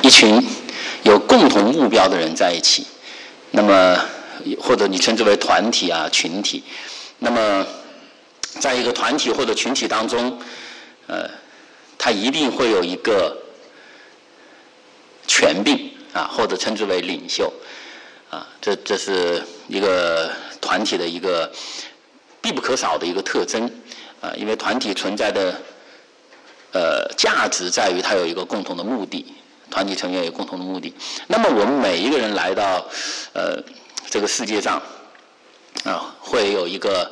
一群有共同目标的人在一起，那么或者你称之为团体啊、群体，那么在一个团体或者群体当中，它一定会有一个权柄啊，或者称之为领袖啊，这是一个团体的一个必不可少的一个特征啊，因为团体存在的价值在于它有一个共同的目的，团体成员有共同的目的。那么我们每一个人来到这个世界上啊，会有一个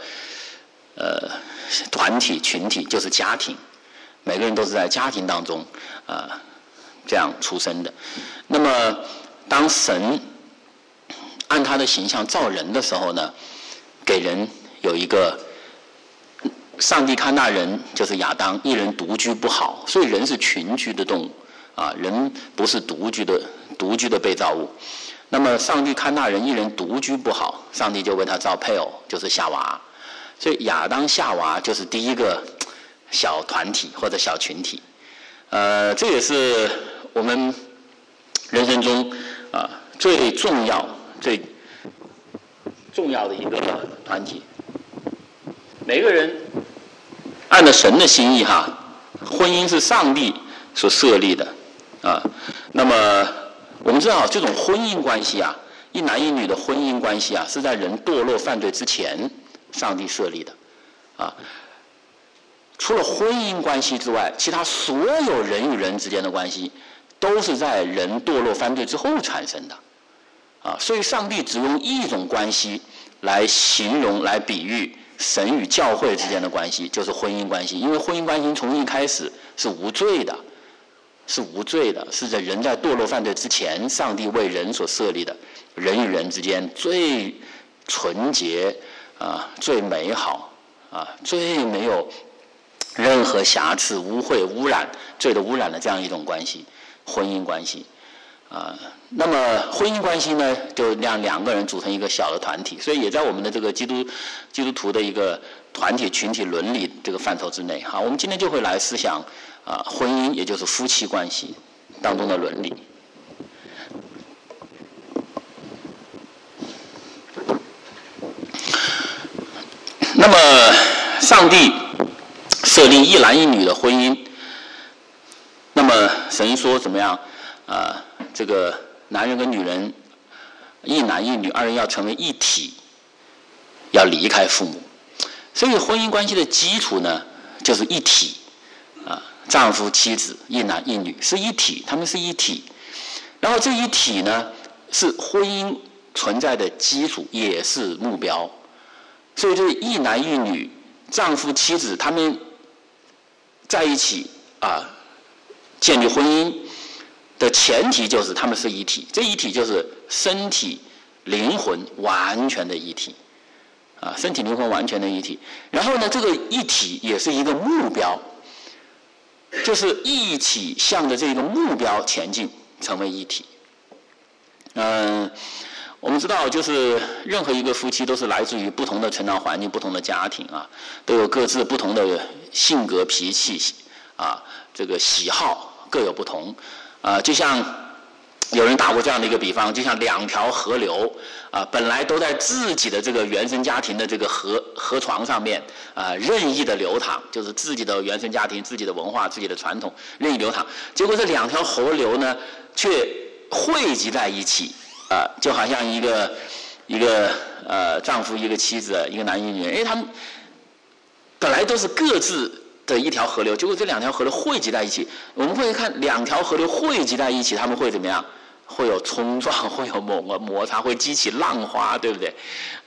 团体群体，就是家庭，每个人都是在家庭当中这样出生的。那么当神按他的形象造人的时候呢，给人有一个上帝看那人就是亚当一人独居不好，所以人是群居的动物啊，人不是独居的被造物。那么上帝看那人一人独居不好，上帝就为他造配偶，就是夏娃。所以亚当夏娃就是第一个小团体或者小群体。这也是我们人生中最重要的一个团体。每个人按照神的心意婚姻是上帝所设立的那么我们知道这种婚姻关系一男一女的婚姻关系是在人堕落犯罪之前上帝设立的除了婚姻关系之外，其他所有人与人之间的关系都是在人堕落犯罪之后产生的所以上帝只用一种关系来形容来比喻神与教会之间的关系，就是婚姻关系。因为婚姻关系从一开始是无罪的，是在人在堕落犯罪之前上帝为人所设立的，人与人之间最纯洁最美好最没有任何瑕疵、污秽、污染、罪的污染的这样一种关系，婚姻关系那么婚姻关系呢，就让两个人组成一个小的团体，所以也在我们的这个基督徒的一个团体群体伦理这个范畴之内我们今天就会来思想婚姻，也就是夫妻关系当中的伦理。那么上帝设立一男一女的婚姻，那么神说怎么样这个男人跟女人一男一女二人要成为一体，要离开父母。所以婚姻关系的基础呢就是一体丈夫妻子一男一女是一体，他们是一体。然后这一体呢是婚姻存在的基础，也是目标。所以这一男一女丈夫妻子他们在一起建立婚姻的前提就是他们是一体，这一体就是身体灵魂完全的一体身体灵魂完全的一体。然后呢这个一体也是一个目标，就是一起向着这个目标前进，成为一体。我们知道就是任何一个夫妻都是来自于不同的成长环境、不同的家庭都有各自不同的性格脾气这个喜好各有不同就像有人打过这样的一个比方，就像两条河流本来都在自己的这个原生家庭的这个河床上面任意的流淌，就是自己的原生家庭、自己的文化、自己的传统任意流淌，结果这两条河流呢却汇集在一起就好像一个丈夫一个妻子一个男一女，因为他们本来都是各自的一条河流，结果这两条河流汇集在一起，我们会看两条河流汇集在一起，他们会怎么样？会有冲撞，会有摩擦，会激起浪花，对不对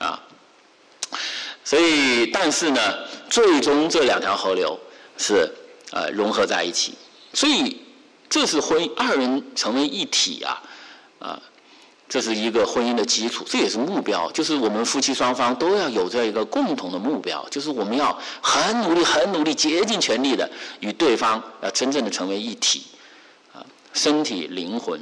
所以但是呢最终这两条河流是融合在一起，所以这是婚姻二人成为一体这是一个婚姻的基础，这也是目标，就是我们夫妻双方都要有这一个共同的目标，就是我们要很努力竭尽全力的与对方真正的成为一体身体灵魂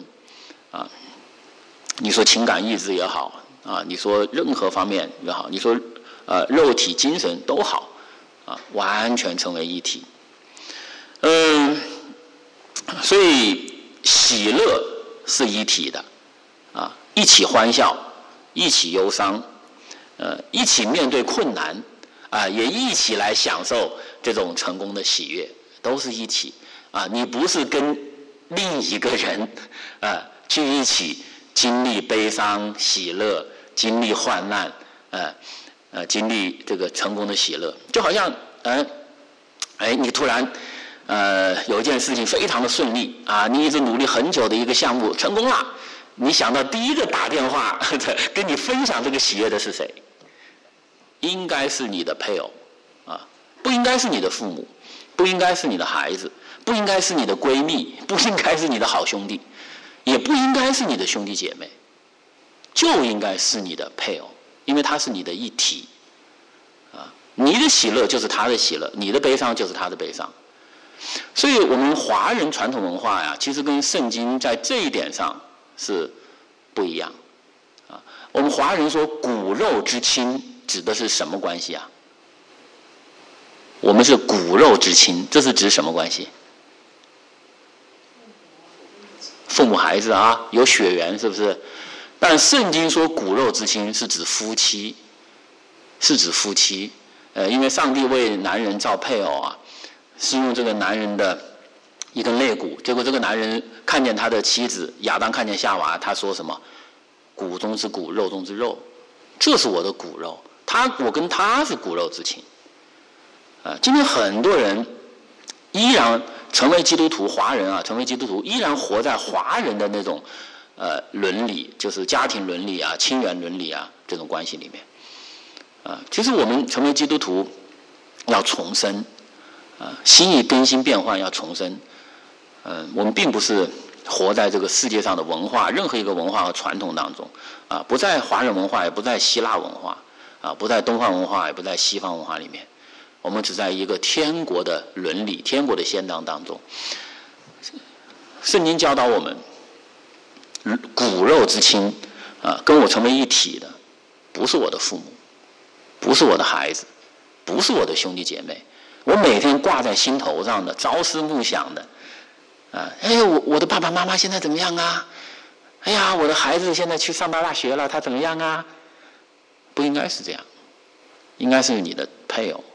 你说情感意志也好你说任何方面也好，你说肉体精神都好完全成为一体所以喜乐是一体的，一起欢笑，一起忧伤，一起面对困难，也一起来享受这种成功的喜悦，都是一起。你不是跟另一个人去一起经历悲伤、喜乐，经历患难，经历这个成功的喜乐，就好像你突然有一件事情非常的顺利你一直努力很久的一个项目成功了，你想到第一个打电话跟你分享这个喜悦的是谁？应该是你的配偶不应该是你的父母，不应该是你的孩子，不应该是你的闺蜜，不应该是你的好兄弟，也不应该是你的兄弟姐妹，就应该是你的配偶，因为他是你的一体你的喜乐就是他的喜乐，你的悲伤就是他的悲伤。所以我们华人传统文化其实跟圣经在这一点上是不一样我们华人说骨肉之亲指的是什么关系我们是骨肉之亲，这是指什么关系？父母孩子有血缘，是不是？但圣经说骨肉之亲是指夫妻，因为上帝为男人造配偶是用这个男人的一根肋骨，结果这个男人看见他的妻子亚当看见夏娃，他说什么？骨中之骨，肉中之肉，这是我的骨肉，我跟他是骨肉之亲今天很多人依然成为基督徒，华人成为基督徒依然活在华人的那种伦理，就是家庭伦理亲缘伦理这种关系里面其实我们成为基督徒要重生心意更新变换，要重生我们并不是活在这个世界上的文化任何一个文化和传统当中不在华人文化，也不在希腊文化不在东方文化，也不在西方文化里面，我们只在一个天国的伦理、天国的宪章当中。圣经教导我们骨肉之亲跟我成为一体的不是我的父母，不是我的孩子，不是我的兄弟姐妹，我每天挂在心头上的朝思暮想的我的爸爸妈妈现在怎么样哎呀，我的孩子现在去上大学了，他怎么样不应该是这样，应该是你的配偶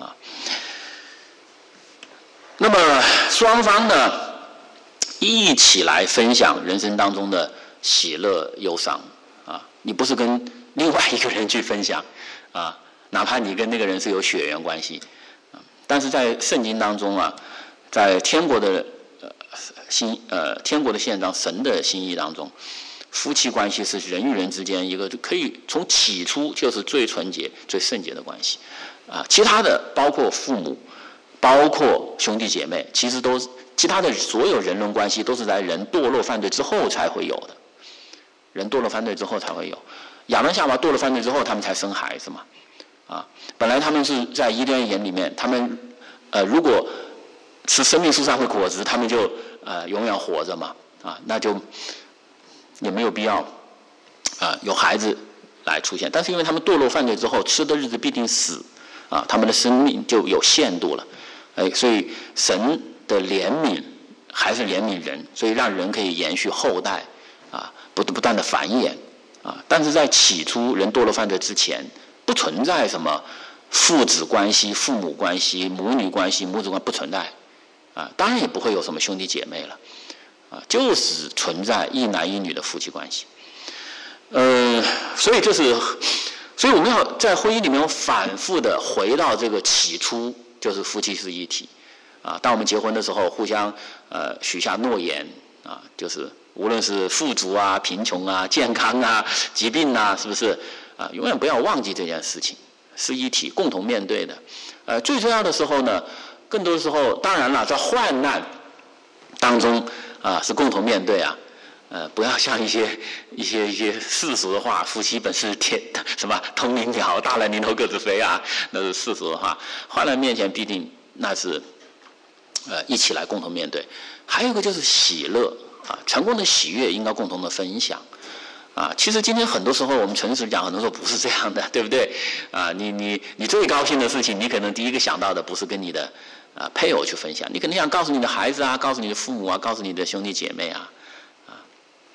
那么双方呢一起来分享人生当中的喜乐忧伤你不是跟另外一个人去分享哪怕你跟那个人是有血缘关系但是在圣经当中在天国的天国的宪章，神的心意当中，夫妻关系是人与人之间一个可以从起初就是最纯洁最圣洁的关系其他的包括父母，包括兄弟姐妹，其实都其他的所有人伦关系都是在人堕落犯罪之后才会有的，人堕落犯罪之后才会有。亚当夏娃堕落犯罪之后，他们才生孩子嘛本来他们是在伊甸园里面，他们如果吃生命树上的果子，他们就永远活着嘛那就也没有必要有孩子来出现。但是因为他们堕落犯罪之后，吃的日子必定死他们的生命就有限度了所以神的怜悯还是怜悯人，所以让人可以延续后代不断的繁衍但是在起初人堕落犯罪之前，不存在什么父子关系、父母关系、母女关系、母子关系不存在当然也不会有什么兄弟姐妹了就是存在一男一女的夫妻关系所以我们要在婚姻里面反复的回到这个起初，就是夫妻是一体当我们结婚的时候互相许下诺言就是无论是富足贫穷健康疾病是不是永远不要忘记这件事情，是一体共同面对的最重要的时候呢，更多的时候当然了，在患难当中是共同面对不要像一些世俗的话，夫妻本是什么同林鸟，大难临头各自飞那是世俗的话。患难面前必定那是一起来共同面对。还有一个就是喜乐成功的喜悦应该共同的分享其实今天很多时候我们诚实讲，很多时候不是这样的，对不对你最高兴的事情，你可能第一个想到的不是跟你的配偶去分享，你可能想告诉你的孩子告诉你的父母告诉你的兄弟姐妹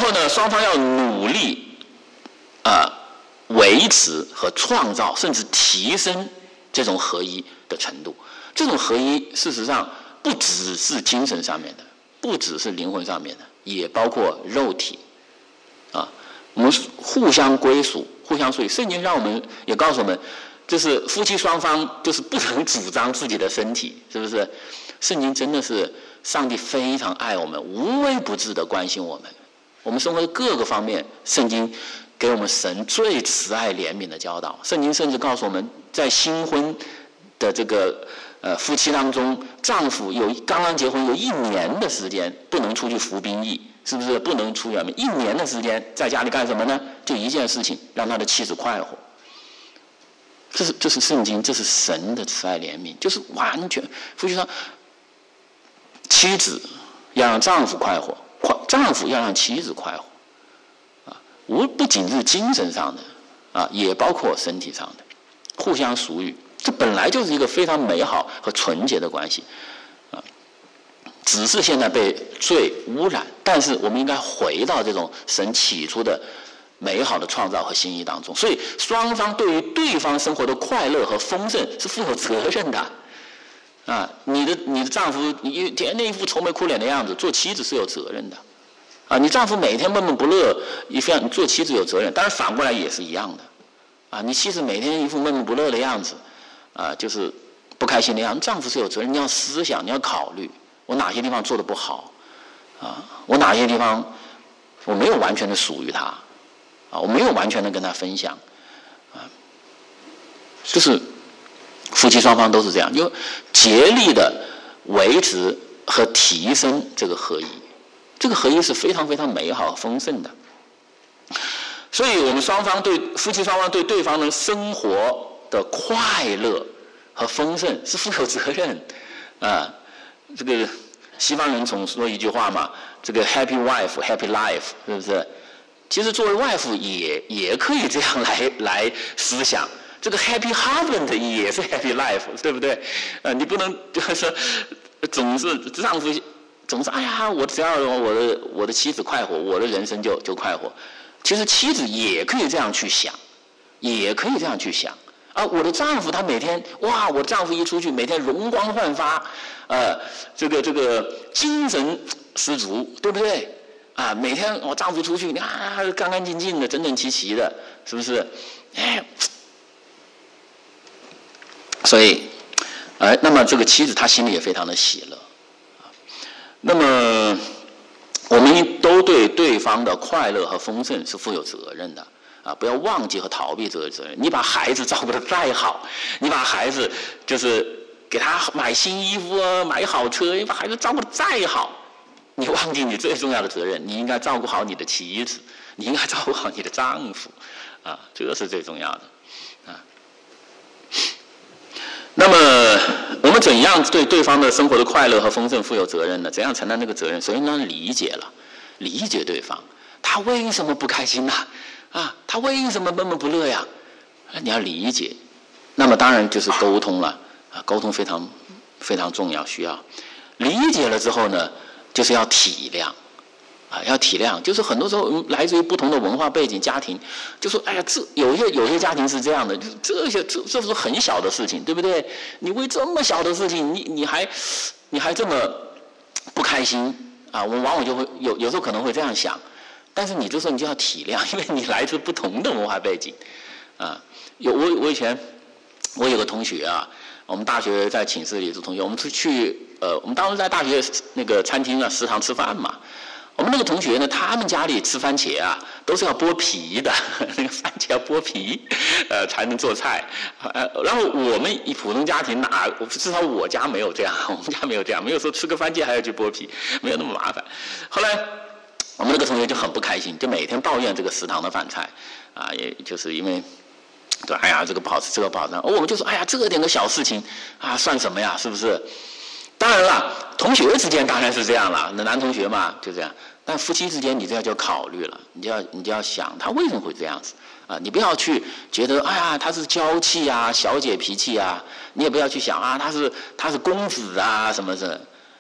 后呢，双方要努力维持和创造，甚至提升这种合一的程度。这种合一事实上不只是精神上面的，不只是灵魂上面的，也包括肉体我们互相归属，互相属于。圣经让我们也告诉我们，就是夫妻双方就是不能主张自己的身体，是不是？圣经真的是上帝非常爱我们，无微不至的关心我们。我们生活的各个方面，圣经给我们神最慈爱怜悯的教导。圣经甚至告诉我们，在新婚的这个夫妻当中，丈夫刚刚结婚有1年的时间不能出去服兵役，是不是？不能出远门，1年的时间在家里干什么呢？就一件事情，让他的妻子快活。这是圣经，这是神的慈爱怜悯，就是完全夫妻上，妻子要让丈夫快活，丈夫要让妻子快活不仅是精神上的也包括身体上的，互相属于。这本来就是一个非常美好和纯洁的关系只是现在被罪污染，但是我们应该回到这种神起初的美好的创造和心意当中。所以双方对于对方生活的快乐和丰盛是负有责任的你的丈夫你天天一副愁眉苦脸的样子，做妻子是有责任的你丈夫每天闷闷不乐，你做妻子有责任。当然反过来也是一样的你妻子每天一副闷闷不乐的样子就是不开心的样子，丈夫是有责任。你要思想，你要考虑我哪些地方做得不好我哪些地方我没有完全的属于他我没有完全的跟他分享就是夫妻双方都是这样，就竭力的维持和提升这个合一。这个合一是非常非常美好和丰盛的。所以我们夫妻双方对对方的生活的快乐和丰盛是负有责任这个西方人总说一句话嘛，这个 happy wife happy life， 是不是？其实作为 wife 也可以这样来思想，这个 happy husband 也是 happy life， 对不对？你不能就是总是丈夫总是哎呀，我只要我的妻子快活，我的人生就快活。其实妻子也可以这样去想，也可以这样去想我的丈夫他每天我丈夫一出去每天容光焕发这个精神十足，对不对每天我丈夫出去干干净净的，整整齐齐的，是不是？所以那么这个妻子她心里也非常的喜乐那么我们都对对方的快乐和丰盛是负有责任的不要忘记和逃避这个责任。你把孩子照顾得再好，你把孩子就是给他买新衣服买好车，你把孩子照顾得再好，你忘记你最重要的责任，你应该照顾好你的妻子，你应该照顾好你的丈夫这个是最重要的那么我们怎样对对方的生活的快乐和丰盛负有责任呢？怎样承担这个责任？首先让理解对方，他为什么不开心他为什么闷闷不乐呀？你要理解。那么当然就是沟通了沟通非常非常重要，需要理解了之后呢，就是要体谅要体谅。就是很多时候来自于不同的文化背景家庭，就说哎呀，有些家庭是这样的，这是很小的事情，对不对？你为这么小的事情你还这么不开心我们往往就会有时候可能会这样想。但是你这时候你就要体谅，因为你来自不同的文化背景我以前我有个同学我们大学在寝室里是同学，我们去我们当时在大学那个餐厅食堂吃饭嘛。我们那个同学呢，他们家里吃番茄都是要剥皮的，那个番茄要剥皮才能做菜然后我们以普通家庭至少我家没有这样，我们家没有这样，没有说吃个番茄还要去剥皮，没有那么麻烦。后来我们那个同学就很不开心，就每天抱怨这个食堂的饭菜也就是因为对哎呀这个不好吃，这个不好吃我们就说哎呀这点个小事情算什么呀，是不是？当然了，同学之间当然是这样了，那男同学嘛就这样。但夫妻之间你这样就要考虑了，你就要想他为什么会这样子你不要去觉得哎呀他是娇气小姐脾气你也不要去想他是公子什么的。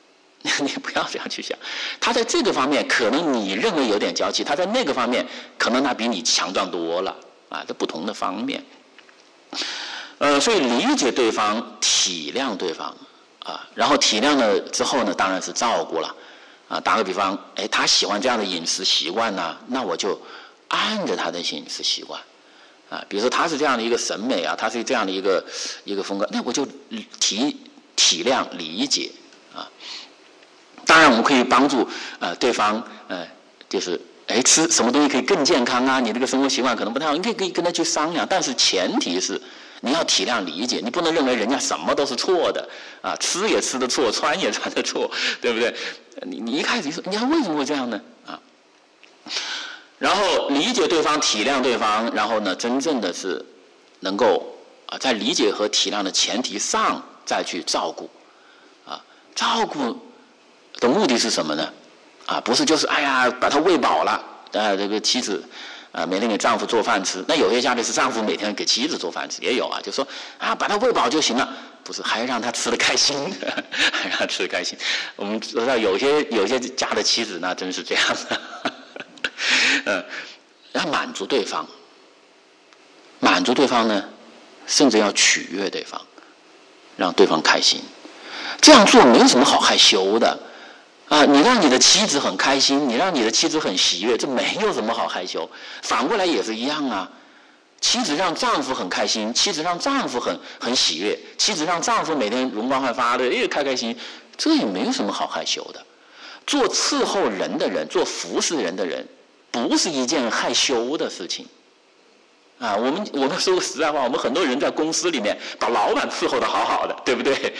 你不要这样去想。他在这个方面可能你认为有点娇气，他在那个方面可能他比你强壮多了啊，这不同的方面。所以理解对方，体谅对方啊，然后体谅了之后呢，当然是照顾了啊。打个比方，他喜欢这样的饮食习惯呢，那我就按着他的饮食习惯啊。比如说他是这样的一个审美啊，他是这样的一个风格，那我就体谅理解啊。当然我们可以帮助对方就是吃什么东西可以更健康啊，你这个生活习惯可能不太好，你可以跟他去商量，但是前提是你要体谅理解，你不能认为人家什么都是错的啊，吃也吃的错，穿也穿的错，对不对？你一开始就说你看为什么会这样呢啊？然后理解对方，体谅对方，然后呢，真正的是能够在理解和体谅的前提上再去照顾啊。照顾的目的是什么呢？啊，不是就是把他喂饱了，这个妻子每天给丈夫做饭吃。那有些家里是丈夫每天给妻子做饭吃，也有啊，就说把他喂饱就行了，不是还让他吃得开心，还让他吃得开心。我们知道有些家的妻子那真是这样的，要满足对方，呢，甚至要取悦对方，让对方开心。这样做没有什么好害羞的。你让你的妻子很开心，你让你的妻子很喜悦，这没有什么好害羞。反过来也是一样啊，妻子让丈夫很开心，妻子让丈夫很喜悦，妻子让丈夫每天容光焕发的，开开心，这也没有什么好害羞的。做伺候人的人，做服侍人的人，不是一件害羞的事情。我们说个实在话，我们很多人在公司里面把老板伺候得好好的，对不对？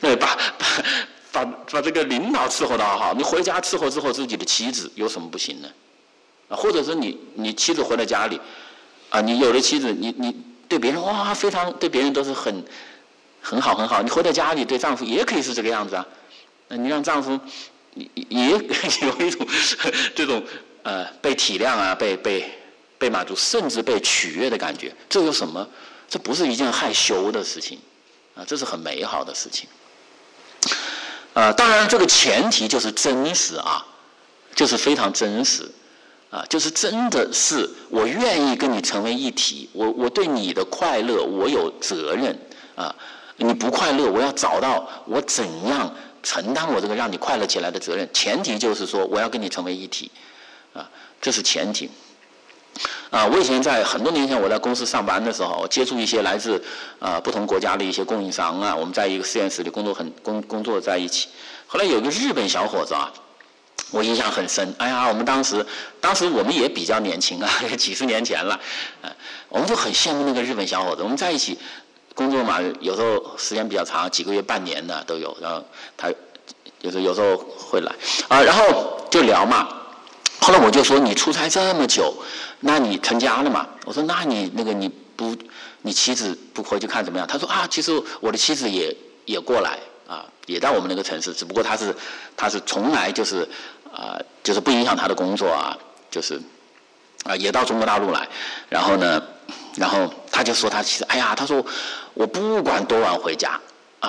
把这个领导伺候得好好，你回家伺候自己的妻子有什么不行呢？或者是你妻子回到家里，你有的妻子你对别人非常对别人都是很好，你回到家里对丈夫也可以是这个样子啊。你让丈夫也有一种这种被体谅啊，被满足，甚至被取悦的感觉，这有什么？这不是一件害羞的事情啊，这是很美好的事情。当然这个前提就是真实啊，就是非常真实啊，就是真的是我愿意跟你成为一体，我对你的快乐我有责任啊，你不快乐我要找到我怎样承担我这个让你快乐起来的责任，前提就是说我要跟你成为一体啊，这是前提。我以前在很多年前我在公司上班的时候，我接触一些来自不同国家的一些供应商啊，我们在一个实验室里工作在一起。后来有个日本小伙子啊，我印象很深。我们当时我们也比较年轻啊，几十年前了，我们就很羡慕那个日本小伙子。我们在一起工作嘛，有时候时间比较长，几个月、半年的都有。然后他有时候会来然后就聊嘛。后来我就说你出差这么久，那你成家了嘛？我说那你你妻子不回去看怎么样？他说其实我的妻子也过来也在我们那个城市，只不过他是从来就是就是不影响他的工作就是也到中国大陆来，然后他就说他其实他说我不管多晚回家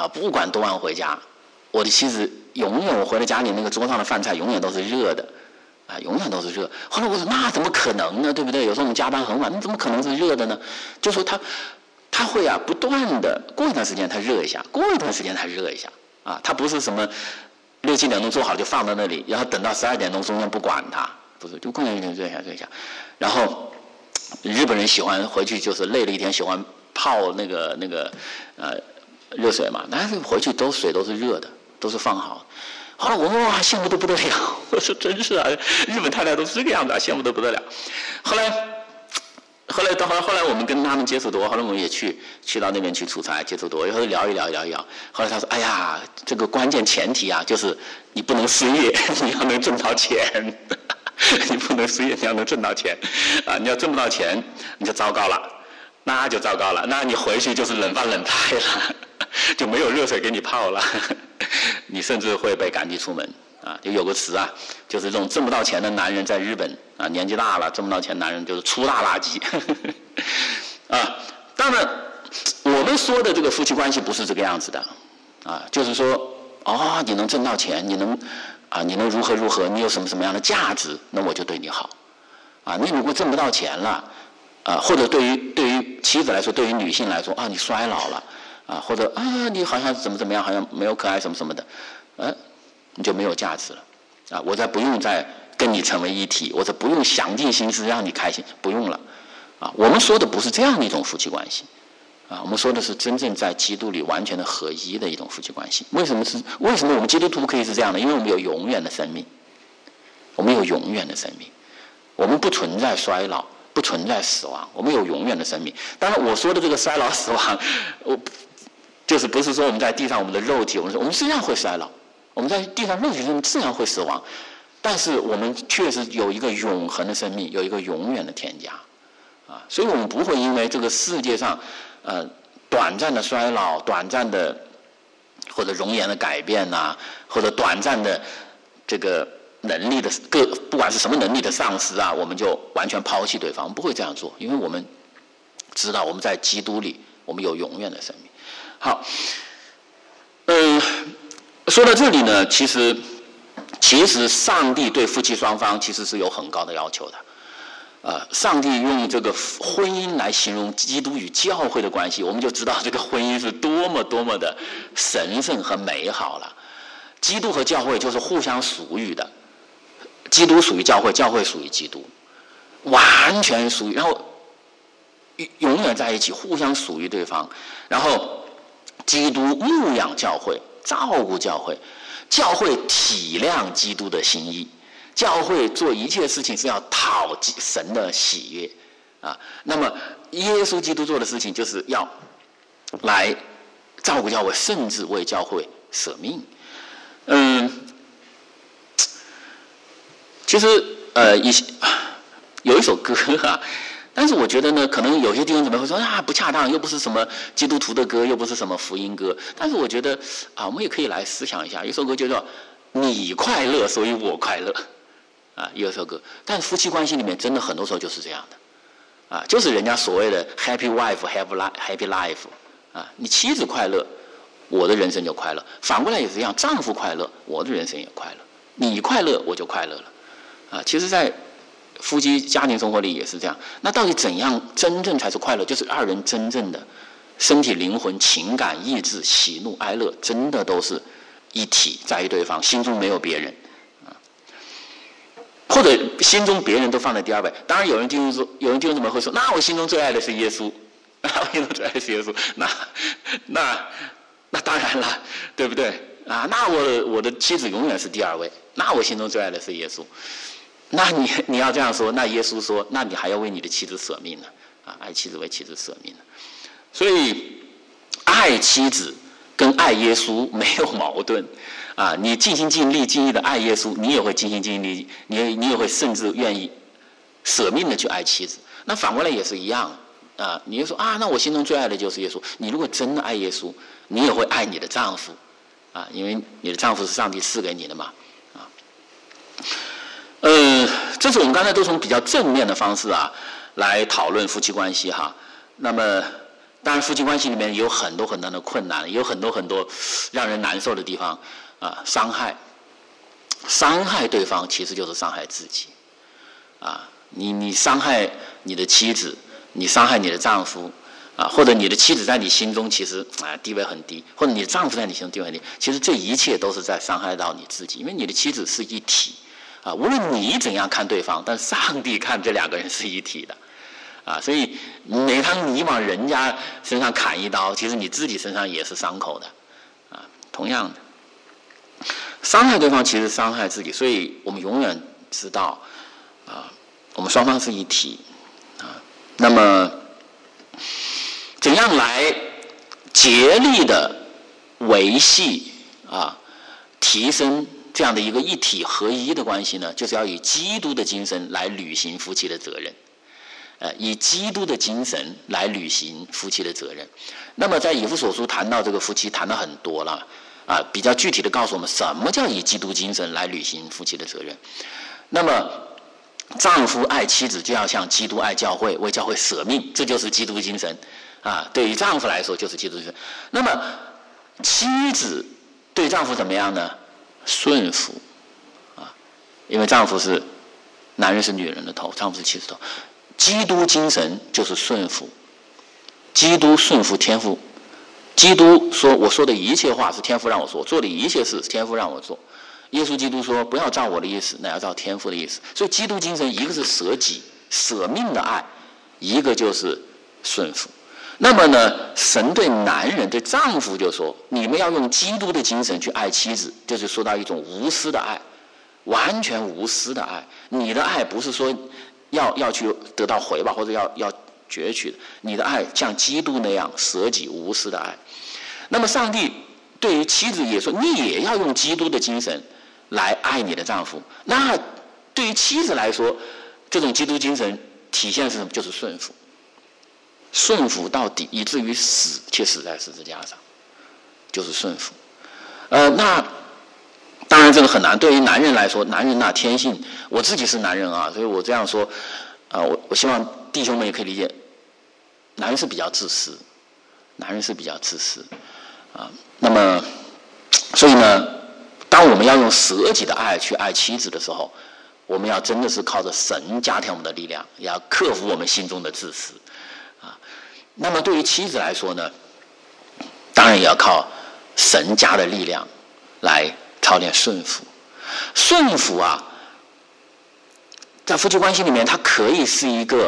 我的妻子永远我回到家里那个桌上的饭菜永远都是热的。永远都是热。后来我说那怎么可能呢？对不对？有时候我们加班很晚，那怎么可能是热的呢？就说他会不断的过一段时间他热一下，过一段时间他热一下他不是什么6、7点钟做好就放在那里，然后等到12点钟中间不管它，不是就过一点热一下。然后日本人喜欢回去就是累了一天喜欢泡那个热水嘛，但是回去水都是热的，都是放好。后来我羡慕得不得了，我说真是日本太太都是这个样子羡慕得不得了。后来我们跟他们接触多，后来我们也去到那边去出差，接触多，然后聊一聊。后来他说这个关键前提就是你不能失业，你要能挣到钱。你不能失业，你要能挣到钱你要挣不到钱你就糟糕了，那就糟糕了，那你回去就是冷饭冷菜了，就没有热水给你泡了，你甚至会被赶出出门就有个词就是这种挣不到钱的男人在日本年纪大了挣不到钱男人就是粗大垃圾当然我们说的这个夫妻关系不是这个样子的就是说你能挣到钱，你能如何，你有什么样的价值，那我就对你好。你如果挣不到钱了，或者对于妻子来说，对于女性来说，你衰老了，或者你好像怎么样，好像没有可爱什么的，你就没有价值了。我再不用再跟你成为一体，我再不用想尽心思让你开心，不用了。我们说的不是这样的一种夫妻关系。我们说的是真正在基督里完全的合一的一种夫妻关系。为什么我们基督徒可以是这样的？因为我们有永远的生命，我们有永远的生命，我们不存在衰老，不存在死亡，我们有永远的生命。当然，我说的这个衰老死亡，就是不是说我们在地上我们的肉体，我们实际上会衰老，我们在地上肉体上自然会死亡，但是我们确实有一个永恒的生命，有一个永远的天家。所以我们不会因为这个世界上短暂的衰老、短暂的或者容颜的改变或者短暂的这个能力的不管是什么能力的丧失我们就完全抛弃对方。我们不会这样做，因为我们知道我们在基督里，我们有永远的生命。好，说到这里呢，其实上帝对夫妻双方其实是有很高的要求的。上帝用这个婚姻来形容基督与教会的关系，我们就知道这个婚姻是多么的神圣和美好了。基督和教会就是互相属于的，基督属于教会，教会属于基督，完全属于，然后永远在一起，互相属于对方。然后基督牧养教会，照顾教会，教会体谅基督的心意。教会做一切事情是要讨神的喜悦那么耶稣基督做的事情就是要来照顾教会，甚至为教会舍命。其实有一首歌但是我觉得呢，可能有些弟兄姊妹会说不恰当，又不是什么基督徒的歌，又不是什么福音歌。但是我觉得我们也可以来思想一下，有一首歌就叫你快乐所以我快乐有一首歌。但是夫妻关系里面真的很多时候就是这样的就是人家所谓的 happy wife happy life 你妻子快乐，我的人生就快乐，反过来也是一样，丈夫快乐，我的人生也快乐，你快乐我就快乐了其实在夫妻家庭生活里也是这样。那到底怎样真正才是快乐？就是二人真正的身体灵魂情感意志喜怒哀乐真的都是一体，在于对方，心中没有别人或者心中别人都放在第二位。当然有人弟兄姊妹会说，那我心中最爱的是耶稣，我心中最爱的是耶稣，那当然了，对不对那我的妻子永远是第二位，那我心中最爱的是耶稣。那你要这样说，那耶稣说，那你还要为你的妻子舍命呢爱妻子为妻子舍命呢。所以爱妻子跟爱耶稣没有矛盾你尽心尽力尽意的爱耶稣，你也会尽心尽力，你也会甚至愿意舍命的去爱妻子。那反过来也是一样你就说那我心中最爱的就是耶稣。你如果真的爱耶稣，你也会爱你的丈夫因为你的丈夫是上帝赐给你的嘛这是我们刚才都从比较正面的方式来讨论夫妻关系那么当然夫妻关系里面有很多的困难，有很多让人难受的地方伤害对方其实就是伤害自己你伤害你的妻子，你伤害你的丈夫或者你的妻子在你心中其实地位很低，或者你的丈夫在你心中地位很低，其实这一切都是在伤害到你自己。因为你的妻子是一体无论你怎样看对方，但上帝看这两个人是一体的所以每当你往人家身上砍一刀，其实你自己身上也是伤口的同样的伤害对方其实伤害自己。所以我们永远知道我们双方是一体那么怎样来竭力的维系提升这样的一个一体合一的关系呢？就是要以基督的精神来履行夫妻的责任以基督的精神来履行夫妻的责任。那么在以弗所书谈到这个夫妻谈到很多了比较具体的告诉我们什么叫以基督精神来履行夫妻的责任。那么丈夫爱妻子就要像基督爱教会，为教会舍命，这就是基督精神对于丈夫来说就是基督精神。那么妻子对丈夫怎么样呢？顺服啊，因为丈夫是男人是女人的头，丈夫是妻子头。基督精神就是顺服，基督顺服天父。基督说：“我说的一切话是天父让我说，做的一切事是天父让我做。”耶稣基督说：“不要照我的意思，乃要照天父的意思。”所以基督精神一个是舍己、舍命的爱，一个就是顺服。那么呢，神对男人、对丈夫就说：“你们要用基督的精神去爱妻子。”就是说到一种无私的爱，完全无私的爱。你的爱不是说要去得到回报或者要攫取的，你的爱像基督那样舍己无私的爱。那么上帝对于妻子也说，你也要用基督的精神来爱你的丈夫。那对于妻子来说，这种基督精神体现是什么？就是顺服，顺服到底，以至于死，且死在十字架上，就是顺服。那当然这个很难，对于男人来说，男人那天性，我自己是男人啊，所以我这样说，我希望弟兄们也可以理解，男人是比较自私，男人是比较自私啊。那么，所以呢，当我们要用舍己的爱去爱妻子的时候，我们要真的是靠着神加添我们的力量，也要克服我们心中的自私啊。那么对于妻子来说呢，当然也要靠神加的力量来操练顺服。顺服啊，在夫妻关系里面，它可以是一个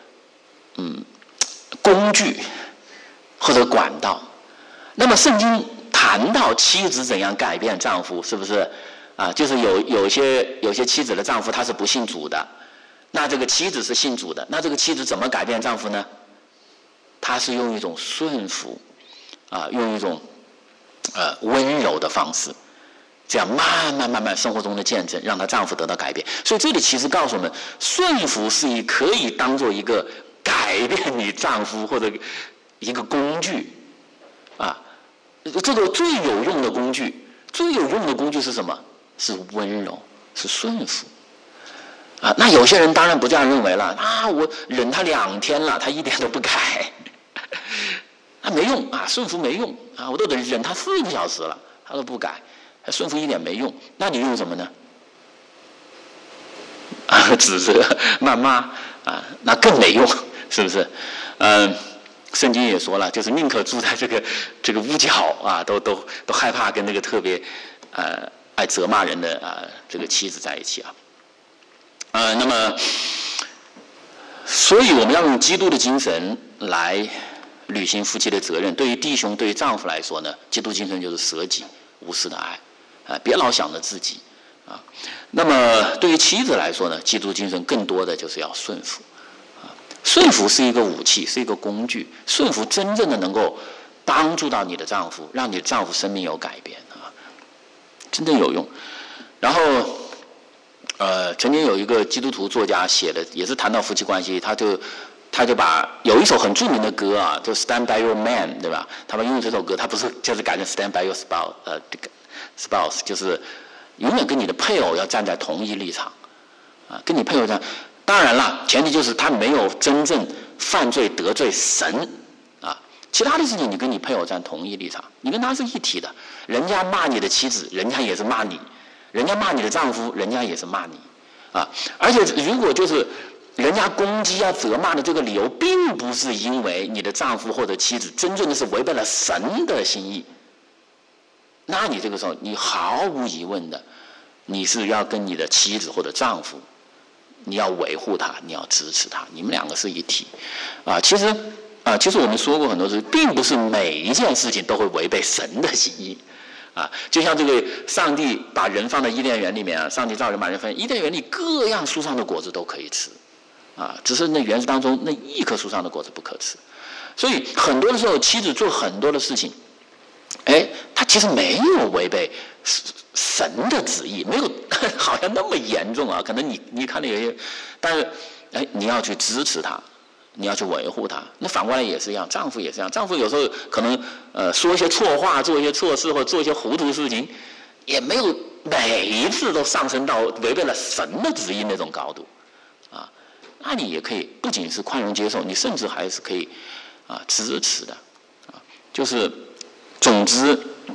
工具或者管道。那么圣经谈到妻子怎样改变丈夫，是不是啊？就是有些妻子的丈夫他是不信主的，那这个妻子是信主的，那这个妻子怎么改变丈夫呢？他是用一种顺服啊，用一种温柔的方式，这样慢慢生活中的见证，让她丈夫得到改变。所以这里其实告诉我们，顺服是可以当做一个改变你丈夫或者一个工具啊。这个最有用的工具是什么？是温柔，是顺服啊。那有些人当然不这样认为了啊，我忍他2天了，他一点都不改，他没用啊，顺服没用啊，我都得忍他4个小时了，他都不改，顺服一点没用。那你用什么呢？啊，指责、谩骂啊，那更没用，是不是？圣经也说了，就是宁可住在这个屋角啊，都害怕跟那个特别爱责骂人的这个妻子在一起啊。那么，所以我们要用基督的精神来履行夫妻的责任。对于弟兄、对于丈夫来说呢，基督精神就是舍己无私的爱别老想着自己啊。那么对于妻子来说呢，基督精神更多的就是要顺服。顺服是一个武器，是一个工具。顺服真正的能够帮助到你的丈夫，让你的丈夫生命有改变啊，真正有用。然后，曾经有一个基督徒作家写的，也是谈到夫妻关系，他就把有一首很著名的歌啊，就 Stand by your man， 对吧？他们用这首歌，他不是就是改成 Stand by your spouse， 就是永远跟你的配偶要站在同一立场啊，跟你配偶站。当然了，前提就是他没有真正犯罪得罪神啊。其他的事情你跟你配偶站同一立场，你跟他是一体的。人家骂你的妻子，人家也是骂你；人家骂你的丈夫，人家也是骂你啊。而且如果就是人家攻击责骂的这个理由，并不是因为你的丈夫或者妻子真正的是违背了神的心意，那你这个时候你毫无疑问的，你是要跟你的妻子或者丈夫。你要维护他，你要支持他，你们2个是一体啊。其实我们说过很多次，并不是每一件事情都会违背神的心意啊。就像这个上帝把人放在伊甸园里面啊，上帝造人把人放在伊甸园里，各样树上的果子都可以吃啊，只是那园子当中那一棵树上的果子不可吃。所以很多的时候，妻子做很多的事情，他其实没有违背神的旨意，没有好像那么严重啊。可能你看到有些，但是你要去支持他，你要去维护他。那反过来也是一样，丈夫也是一样。丈夫有时候可能说一些错话，做一些错事，或者做一些糊涂事情，也没有每一次都上升到违背了神的旨意那种高度啊。那你也可以不仅是宽容接受，你甚至还是可以支持的啊。就是总之，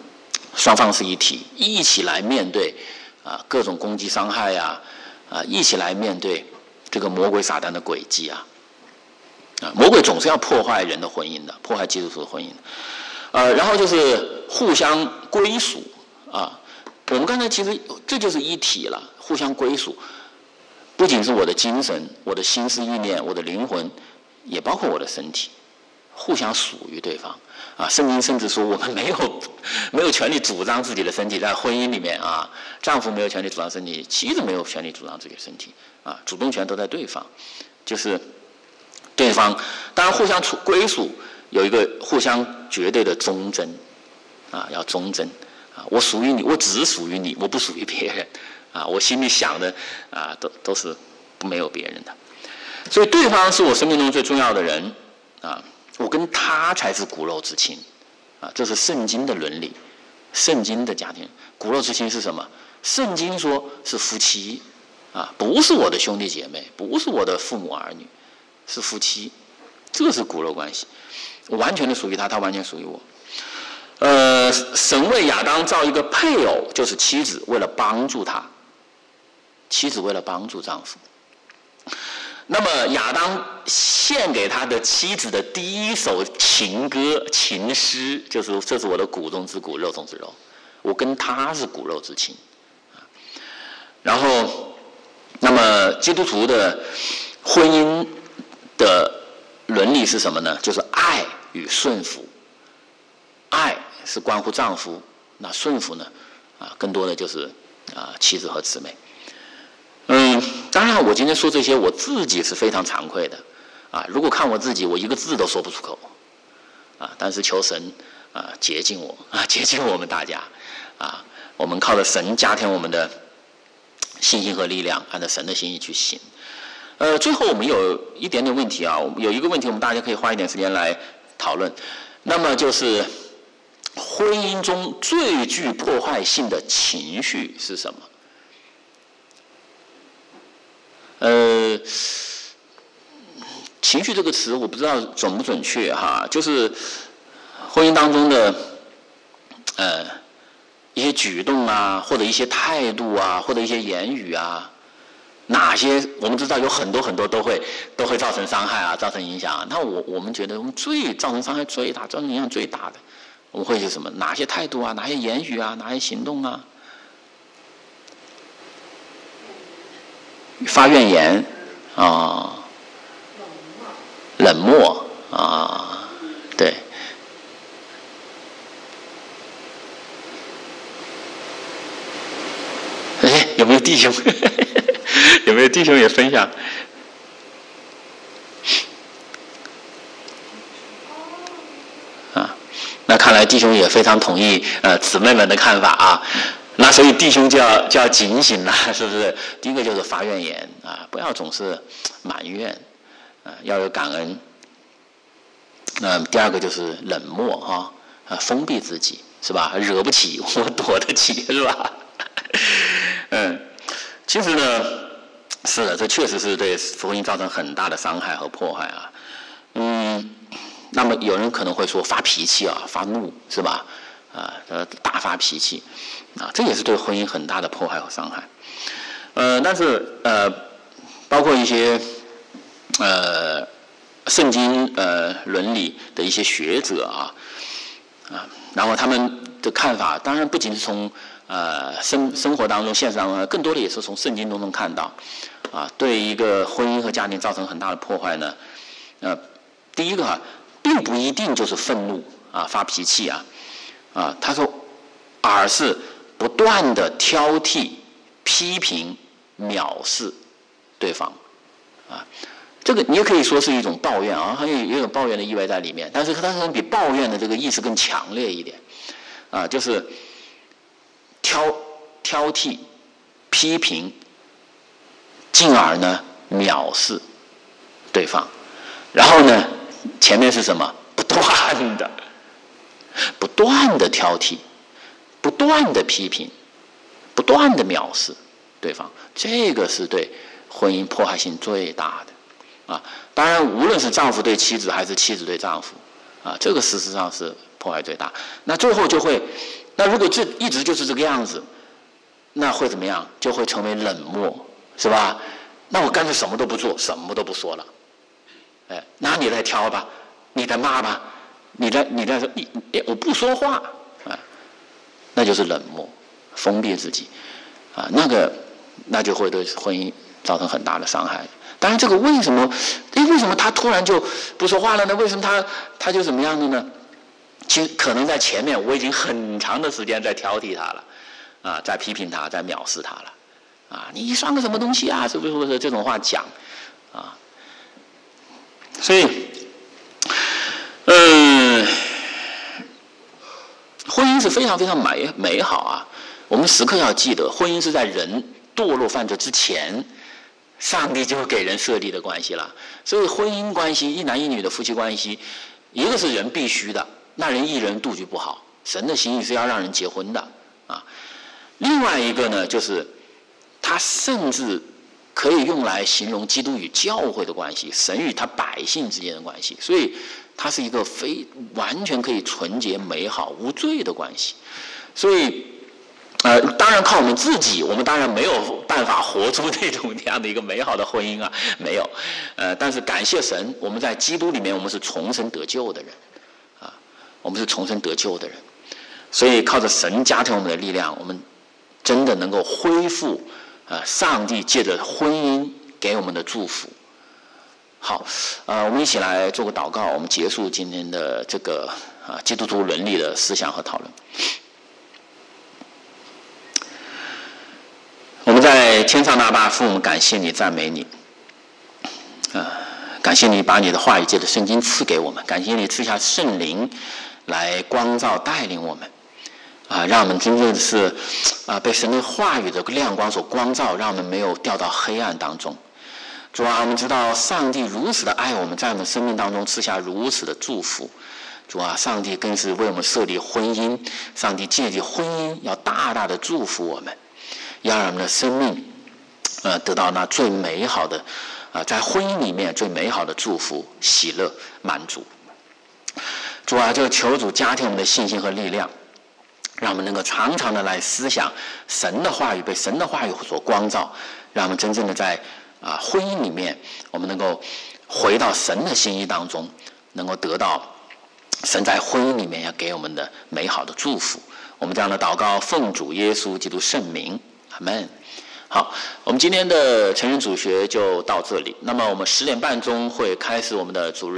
双方是一体，一起来面对各种攻击伤害一起来面对这个魔鬼撒旦的诡计魔鬼总是要破坏人的婚姻的，破坏基督徒的婚姻的。然后就是互相归属我们刚才其实这就是一体了，互相归属，不仅是我的精神、我的心思意念、我的灵魂，也包括我的身体，互相属于对方圣经甚至说我们没有权利主张自己的身体，在婚姻里面丈夫没有权利主张身体，妻子没有权利主张自己的身体主动权都在对方，就是对方当然互相归属有一个互相绝对的忠贞要忠贞我属于你，我只属于你，我不属于别人我心里想的都是没有别人的，所以对方是我生命中最重要的人我跟他才是骨肉之亲这是圣经的伦理，圣经的家庭。骨肉之亲是什么？圣经说是夫妻不是我的兄弟姐妹，不是我的父母儿女，是夫妻，这是骨肉关系，我完全的属于他，他完全属于我。神为亚当造一个配偶，就是妻子，为了帮助他，妻子为了帮助丈夫。那么亚当献给他的妻子的第一首情歌、情诗，就是这是我的骨中之骨，肉中之肉，我跟他是骨肉之亲。然后，那么基督徒的婚姻的伦理是什么呢？就是爱与顺服。爱是关乎丈夫，那顺服呢？更多的就是妻子和姊妹。当然我今天说这些，我自己是非常惭愧的如果看我自己，我一个字都说不出口但是求神洁净我洁净我们大家我们靠着神加添我们的信心和力量，按照神的心意去行。最后我们有一点点问题有一个问题我们大家可以花一点时间来讨论，那么就是婚姻中最具破坏性的情绪是什么？情绪这个词我不知道准不准确就是婚姻当中的一些举动或者一些态度或者一些言语哪些我们知道有很多很多都会造成伤害造成影响那我们觉得我们造成伤害最大、造成影响最大的，我们会是什么？哪些态度哪些言语哪些行动发怨言冷漠对。有没有弟兄？有没有弟兄也分享？那看来弟兄也非常同意姊妹们的看法那所以弟兄就要警醒了，是不是？第一个就是发怨言不要总是埋怨要有感恩。第二个就是冷漠封闭自己，是吧？惹不起我躲得起，是吧？其实呢，是的，这确实是对婚姻造成很大的伤害和破坏那么有人可能会说发脾气发怒，是吧？大发脾气这也是对婚姻很大的破坏和伤害。但是包括一些圣经伦理的一些学者然后他们的看法当然不仅是从生活当中、现实当中，更多的也是从圣经当中看到对一个婚姻和家庭造成很大的破坏呢。第一个并不一定就是愤怒发脾气他说，而是不断的挑剔、批评、藐视对方这个你也可以说是一种抱怨也有抱怨的意味在里面，但是它可能比抱怨的这个意思更强烈一点就是挑剔、批评，进而呢藐视对方，然后呢前面是什么？不断的挑剔，不断的批评，不断的藐视对方，这个是对婚姻破坏性最大的当然无论是丈夫对妻子还是妻子对丈夫这个事实上是破坏最大。那最后就会那如果这一直就是这个样子，那会怎么样？就会成为冷漠，是吧？那我干脆什么都不做，什么都不说了。那你来挑吧，你来骂吧，你来说，我不说话，那就是冷漠，封闭自己，那就会对婚姻造成很大的伤害。当然，这个为什么他突然就不说话了呢？为什么他就怎么样的呢？其实可能在前面我已经很长的时间在挑剔他了，在批评他，在藐视他了，你算个什么东西啊？是不是这种话讲啊？所以，婚姻是非常非常美好啊！我们时刻要记得，婚姻是在人堕落犯罪之前，上帝就给人设立的关系了。所以，婚姻关系，一男一女的夫妻关系，一个是人必须的，那人一人杜绝不好。神的心意是要让人结婚的啊。另外一个呢，就是他甚至可以用来形容基督与教会的关系，神与他百姓之间的关系，所以它是一个完全可以纯洁、美好、无罪的关系。所以，当然靠我们自己，我们当然没有办法活出这样的一个美好的婚姻啊，没有。但是感谢神，我们在基督里面，我们是重生得救的人，我们是重生得救的人。所以靠着神加添我们的力量，我们真的能够恢复上帝借着婚姻给我们的祝福。好，我们一起来做个祷告，我们结束今天的这个基督徒伦理的思想和讨论。我们在天上的阿爸父，我们感谢你，赞美你，感谢你把你的话语借着圣经赐给我们，感谢你赐下圣灵来光照带领我们。让我们真正是被神的话语的亮光所光照，让我们没有掉到黑暗当中。主啊，我们知道上帝如此的爱我们，在我们生命当中赐下如此的祝福。主啊，上帝更是为我们设立婚姻，上帝借着婚姻要大大的祝福我们，要让我们的生命得到那最美好的在婚姻里面最美好的祝福、喜乐、满足。主啊，就求主加添我们的信心和力量，让我们能够常常的来思想神的话语，被神的话语所光照，让我们真正的在婚姻里面，我们能够回到神的心意当中，能够得到神在婚姻里面要给我们的美好的祝福。我们这样的祷告，奉主耶稣基督圣名，阿们。好，我们今天的成人主学就到这里。那么我们10点半钟会开始我们的主日